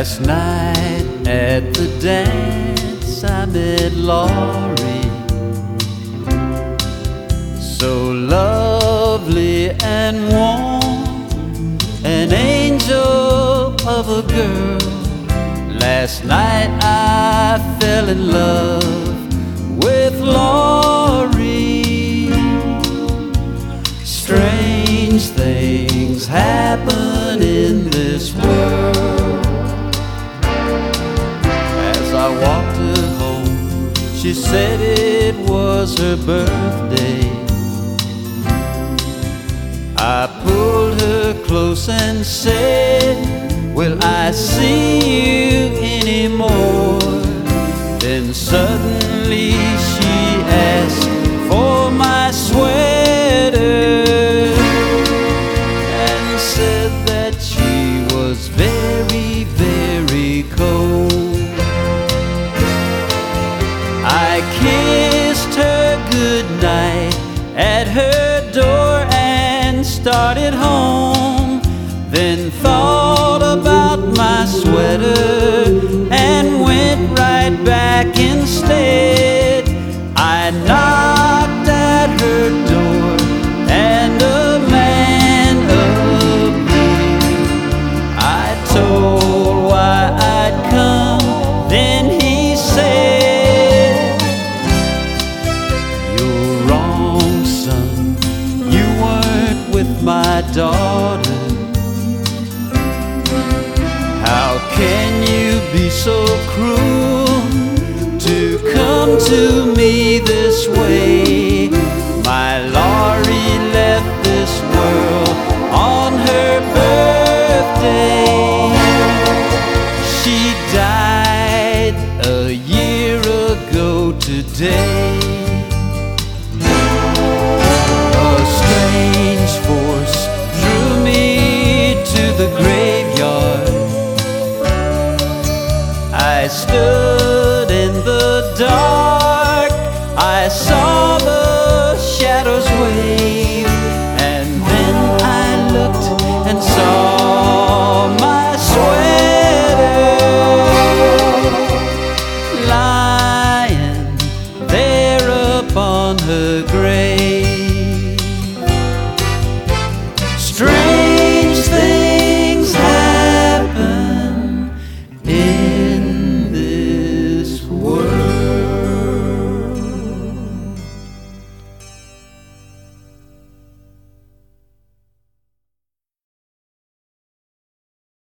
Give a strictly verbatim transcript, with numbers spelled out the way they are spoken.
Last night at the dance I met Laurie, so lovely and warm, an angel of a girl. Last night I fell in love with Laurie. Strange things happen in this world. As I walked her home, she said it was her birthday. I pulled her close and said, "Will I see you anymore?" Then suddenly she asked for my sweater and said that she was very, very cold. I kissed her goodnight at her door and started home, then thought about my sweater and went right back instead. I knocked at her door and a man appeared. I told why I'd come, then he said, "You're wrong, son, you weren't with my daughter. How can you be so cruel to come to me this way? My Laurie left this world on her birthday. She died a year ago today." A strange force drew me to the graveyard. I stood in the dark, I saw the shadows wave, and then I looked and saw my sweater lying there upon her grave.